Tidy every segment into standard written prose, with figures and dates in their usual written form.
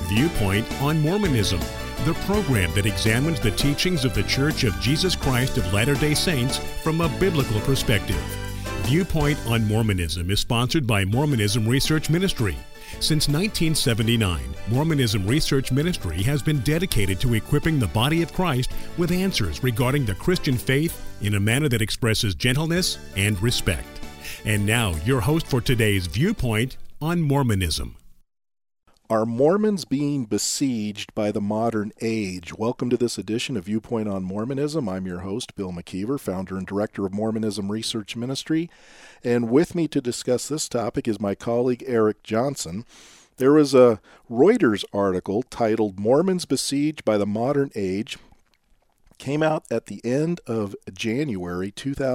Viewpoint on Mormonism, the program that examines the teachings of the Church of Jesus Christ of Latter-day Saints from a biblical perspective. Viewpoint on Mormonism is sponsored by Mormonism Research Ministry. Since 1979, Mormonism Research Ministry has been dedicated to equipping the body of Christ with answers regarding the Christian faith in a manner that expresses gentleness and respect. And now, your host for today's Viewpoint on Mormonism. Are Mormons being besieged by the modern age? Welcome to this edition of Viewpoint on Mormonism. I'm your host, Bill McKeever, founder and director of Mormonism Research Ministry. And with me to discuss this topic is my colleague, Eric Johnson. There was a Reuters article titled Mormons Besieged by the Modern Age. Came out at the end of January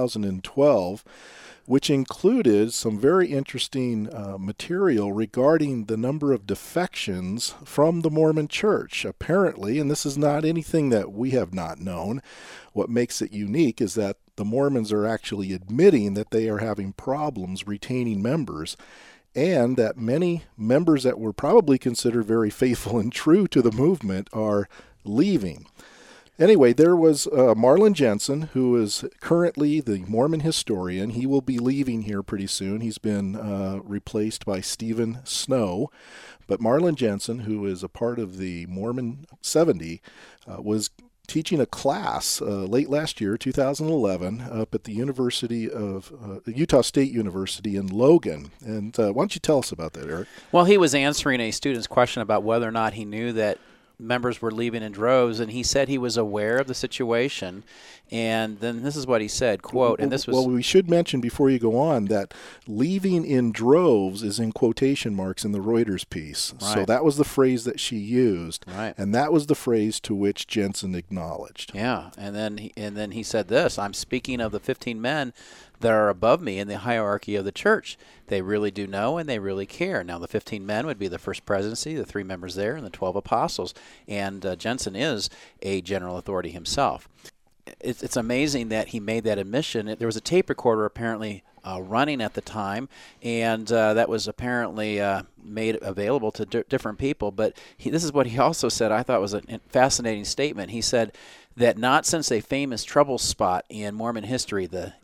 2012. Which included some very interesting material regarding the number of defections from the Mormon Church. Apparently, and this is not anything that we have not known, what makes it unique is that the Mormons are actually admitting that they are having problems retaining members, and that many members that were probably considered very faithful and true to the movement are leaving. Anyway, there was Marlin Jensen, who is currently the Mormon historian. He will be leaving here pretty soon. He's been replaced by Stephen Snow. But Marlin Jensen, who is a part of the Mormon 70, was teaching a class late last year, 2011, up at the University of Utah State University in Logan. And why don't you tell us about that, Eric? Well, he was answering a student's question about whether or not he knew that members were leaving in droves, and he said he was aware of the situation. And then this is what he said, quote, and this was... Well, we should mention before you go on that leaving in droves is in quotation marks in the Reuters piece. Right. So that was the phrase that she used, right. And that was the phrase to which Jensen acknowledged. Yeah, and then he said this, I'm speaking of the 15 men that are above me in the hierarchy of the church. They really do know and they really care. Now, the 15 men would be the first presidency, the 3 members there, and the 12 apostles. And Jensen is a general authority himself. It's amazing that he made that admission. There was a tape recorder apparently running at the time, and that was apparently made available to different people. But this is what he also said. I thought was a fascinating statement. He said that not since a famous trouble spot in Mormon history, the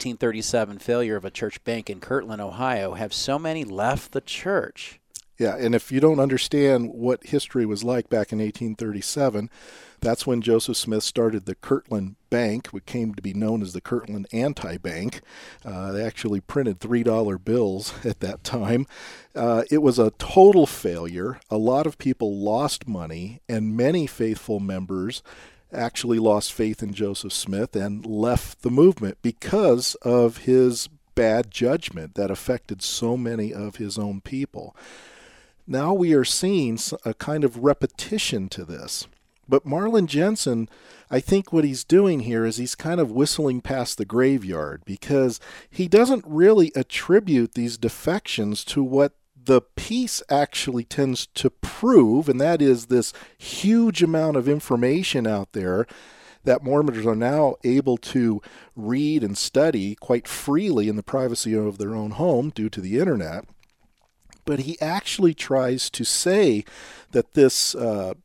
1837 failure of a church bank in Kirtland, Ohio, have so many left the church. Yeah, and if you don't understand what history was like back in 1837, that's when Joseph Smith started the Kirtland Bank, which came to be known as the Kirtland Anti-Bank. They actually printed $3 bills at that time. It was a total failure. A lot of people lost money, and many faithful members actually lost faith in Joseph Smith and left the movement because of his bad judgment that affected so many of his own people. Now we are seeing a kind of repetition to this. But Marlin Jensen, I think what he's doing here is he's kind of whistling past the graveyard, because he doesn't really attribute these defections to what the piece actually tends to prove, and that is this huge amount of information out there that Mormons are now able to read and study quite freely in the privacy of their own home due to the internet. But he actually tries to say that this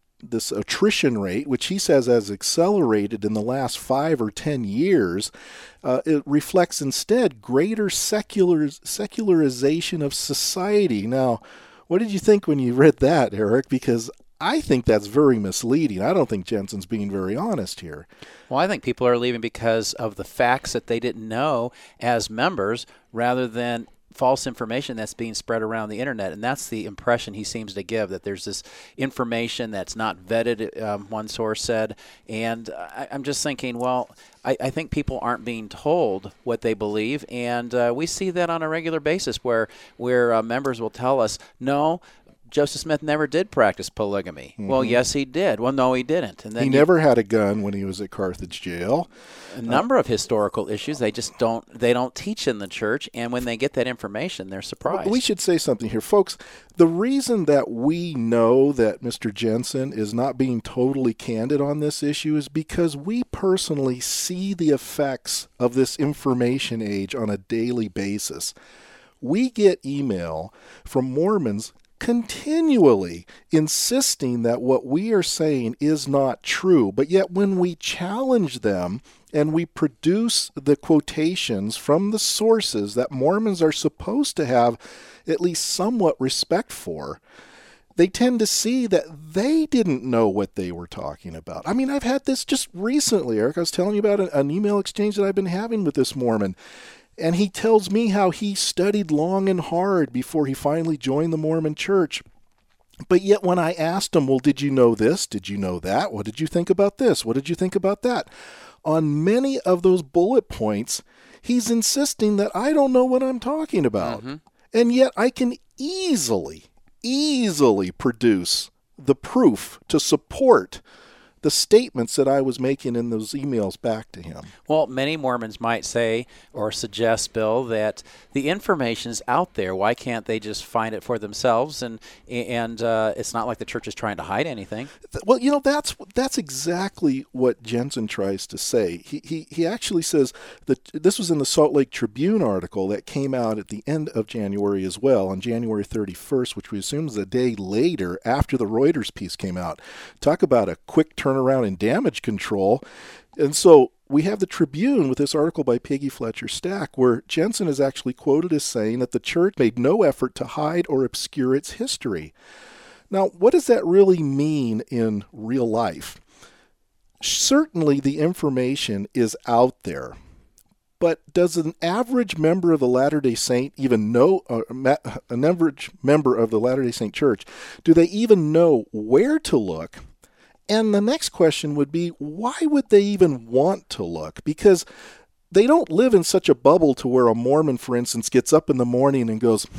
attrition rate, which he says has accelerated in the last 5 or 10 years, it reflects instead greater secularization of society. Now, what did you think when you read that, Eric? Because I think that's very misleading. I don't think Jensen's being very honest here. Well, I think people are leaving because of the facts that they didn't know as members, rather than false information that's being spread around the internet. And that's the impression he seems to give, that there's this information that's not vetted, one source said. And I'm just thinking, well, I think people aren't being told what they believe, and we see that on a regular basis where members will tell us, no, Joseph Smith never did practice polygamy. Mm-hmm. Well, yes, he did. Well, no, he didn't. And then he never had a gun when he was at Carthage jail. A number of historical issues they don't teach in the church, and when they get that information, they're surprised. We should say something here, folks. The reason that we know that Mr. Jensen is not being totally candid on this issue is because we personally see the effects of this information age on a daily basis. We get email from Mormons continually insisting that what we are saying is not true. But yet when we challenge them and we produce the quotations from the sources that Mormons are supposed to have at least somewhat respect for, they tend to see that they didn't know what they were talking about. I mean, I've had this just recently, Eric. I was telling you about an email exchange that I've been having with this Mormon. And he tells me how he studied long and hard before he finally joined the Mormon Church. But yet when I asked him, well, did you know this? Did you know that? What did you think about this? What did you think about that? On many of those bullet points, he's insisting that I don't know what I'm talking about. Mm-hmm. And yet I can easily produce the proof to support the statements that I was making in those emails back to him. Well, many Mormons might say or suggest, Bill, that the information's out there. Why can't they just find it for themselves? And it's not like the church is trying to hide anything. Well, you know, that's exactly what Jensen tries to say. He actually says that this was in the Salt Lake Tribune article that came out at the end of January as well, on January 31st, which we assume is a day later after the Reuters piece came out. Talk about a quick turnaround in damage control. And so we have the Tribune with this article by Peggy Fletcher Stack, where Jensen is actually quoted as saying that the church made no effort to hide or obscure its history. Now, what does that really mean in real life? Certainly the information is out there, but does an average member of the Latter-day Saint even know, an average member of the Latter-day Saint Church, do they even know where to look? And the next question would be, why would they even want to look? Because they don't live in such a bubble to where a Mormon, for instance, gets up in the morning and goes,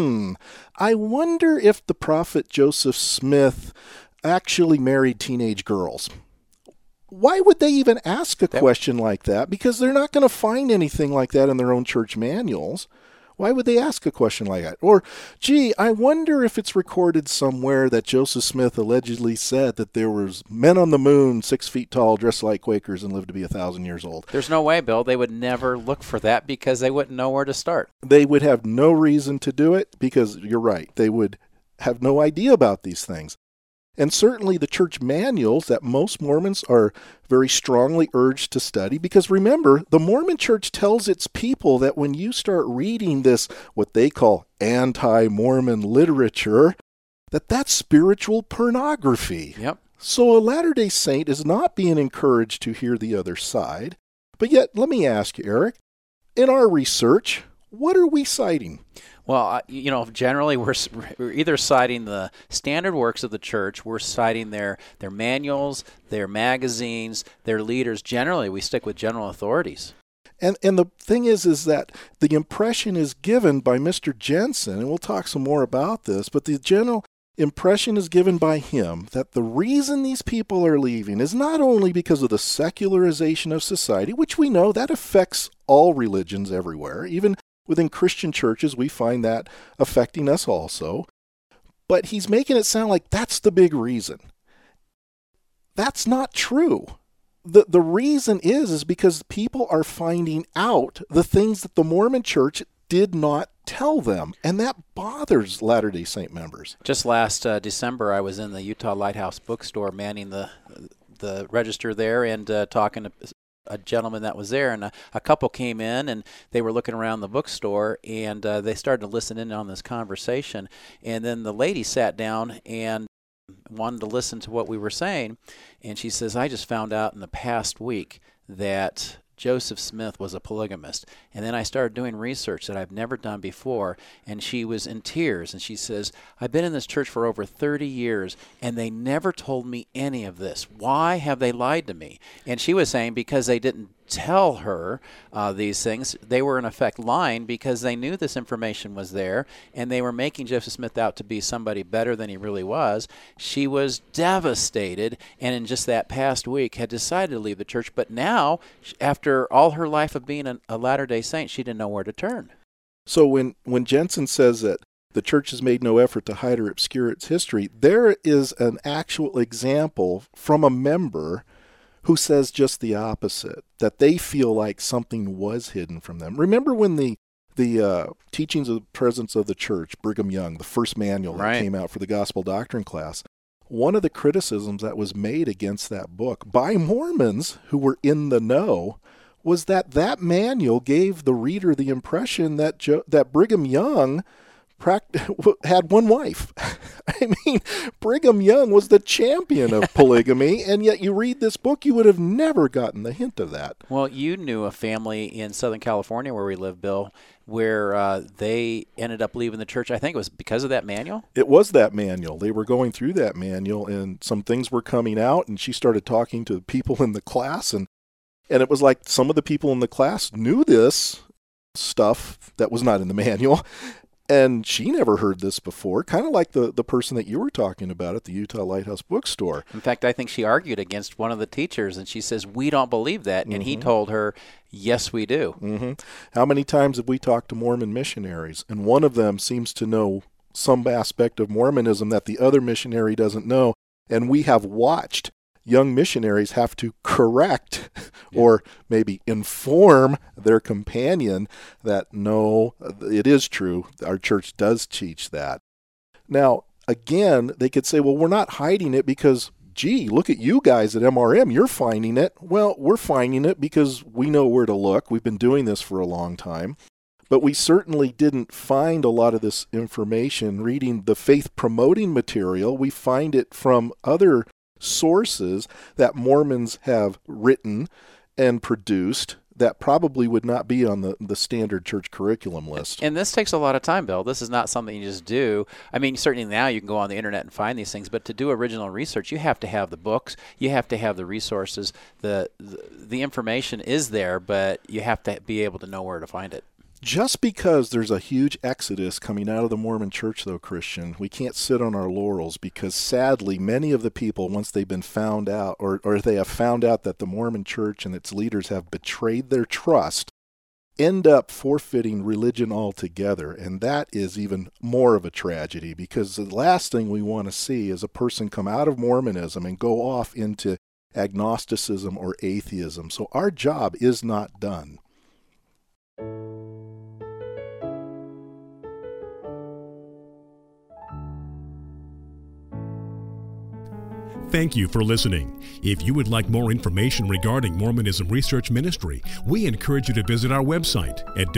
I wonder if the prophet Joseph Smith actually married teenage girls. Why would they even ask a question like that? Because they're not going to find anything like that in their own church manuals. Why would they ask a question like that? Or, gee, I wonder if it's recorded somewhere that Joseph Smith allegedly said that there was men on the moon 6 feet tall, dressed like Quakers, and lived to be 1,000 years old. There's no way, Bill. They would never look for that because they wouldn't know where to start. They would have no reason to do it because, you're right, they would have no idea about these things. And certainly the church manuals that most Mormons are very strongly urged to study, because remember, the Mormon church tells its people that when you start reading this, what they call anti-Mormon literature, that's spiritual pornography. Yep. So a Latter-day Saint is not being encouraged to hear the other side. But yet, let me ask you, Eric, in our research, what are we citing? Well, generally we're either citing the standard works of the church, we're citing their manuals, their magazines, their leaders. Generally, we stick with general authorities. And the thing is that the impression is given by Mr. Jensen, and we'll talk some more about this, but the general impression is given by him that the reason these people are leaving is not only because of the secularization of society, which we know that affects all religions everywhere, even within Christian churches, we find that affecting us also. But he's making it sound like that's the big reason. That's not true. The reason is because people are finding out the things that the Mormon church did not tell them, and that bothers Latter-day Saint members. Just last December, I was in the Utah Lighthouse bookstore manning the register there and talking to a gentleman that was there, and a couple came in and they were looking around the bookstore, and they started to listen in on this conversation, and then the lady sat down and wanted to listen to what we were saying, and she says, I just found out in the past week that Joseph Smith was a polygamist. And then I started doing research that I've never done before, and she was in tears, and she says, I've been in this church for over 30 years, and they never told me any of this. Why have they lied to me? And she was saying because they didn't tell her these things, they were in effect lying because they knew this information was there, and they were making Joseph Smith out to be somebody better than he really was. She was devastated, and in just that past week had decided to leave the church. But now, after all her life of being a Latter-day Saint, she didn't know where to turn. So when Jensen says that the church has made no effort to hide or obscure its history, there is an actual example from a member who says just the opposite, that they feel like something was hidden from them. Remember when the the Teachings of the Presence of the Church, Brigham Young, the first manual that came out for the Gospel Doctrine class, one of the criticisms that was made against that book by Mormons who were in the know was that manual gave the reader the impression that Brigham Young had one wife. I mean, Brigham Young was the champion of polygamy, and yet you read this book, you would have never gotten the hint of that. Well, you knew a family in Southern California where we live, Bill, where they ended up leaving the church. I think it was because of that manual? It was that manual. They were going through that manual, and some things were coming out, and she started talking to people in the class, and it was like some of the people in the class knew this stuff that was not in the manual, and she never heard this before, kind of like the person that you were talking about at the Utah Lighthouse Bookstore. In fact, I think she argued against one of the teachers, and she says, we don't believe that. And he told her, yes, we do. How many times have we talked to Mormon missionaries, and one of them seems to know some aspect of Mormonism that the other missionary doesn't know, and we have watched young missionaries have to correct or maybe inform their companion that, no, it is true. Our church does teach that. Now, again, they could say, well, we're not hiding it because, gee, look at you guys at MRM. You're finding it. Well, we're finding it because we know where to look. We've been doing this for a long time. But we certainly didn't find a lot of this information reading the faith-promoting material. We find it from other sources that Mormons have written and produced that probably would not be on the standard church curriculum list. And this takes a lot of time, Bill. This is not something you just do. I mean, certainly now you can go on the internet and find these things, but to do original research, you have to have the books, you have to have the resources. The information is there, but you have to be able to know where to find it. Just because there's a huge exodus coming out of the Mormon church, though, Christian, we can't sit on our laurels, because sadly, many of the people, once they've been found out, or they have found out that the Mormon church and its leaders have betrayed their trust, end up forfeiting religion altogether. And that is even more of a tragedy, because the last thing we want to see is a person come out of Mormonism and go off into agnosticism or atheism. So our job is not done. Thank you for listening. If you would like more information regarding Mormonism Research Ministry, we encourage you to visit our website at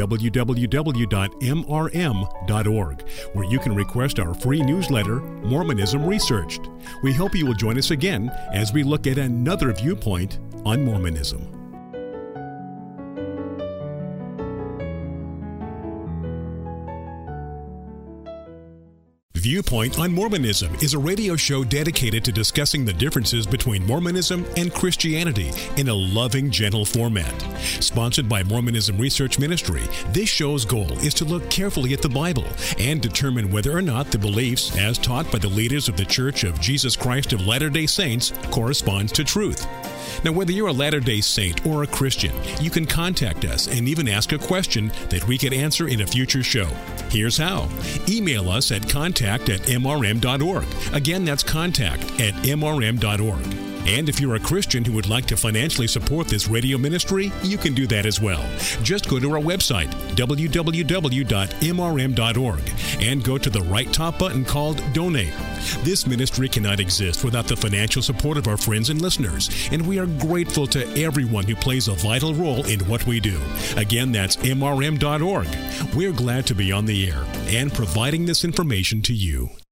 www.mrm.org, where you can request our free newsletter, Mormonism Researched. We hope you will join us again as we look at another viewpoint on Mormonism. Viewpoint on Mormonism is a radio show dedicated to discussing the differences between Mormonism and Christianity in a loving, gentle format. Sponsored by Mormonism Research Ministry, this show's goal is to look carefully at the Bible and determine whether or not the beliefs as taught by the leaders of the Church of Jesus Christ of Latter-day Saints corresponds to truth. Now, whether you're a Latter-day Saint or a Christian, you can contact us and even ask a question that we could answer in a future show. Here's how. Email us at contact@mrm.org. Again, that's contact@mrm.org. And if you're a Christian who would like to financially support this radio ministry, you can do that as well. Just go to our website, www.mrm.org, and go to the right top button called Donate. This ministry cannot exist without the financial support of our friends and listeners, and we are grateful to everyone who plays a vital role in what we do. Again, that's mrm.org. We're glad to be on the air and providing this information to you.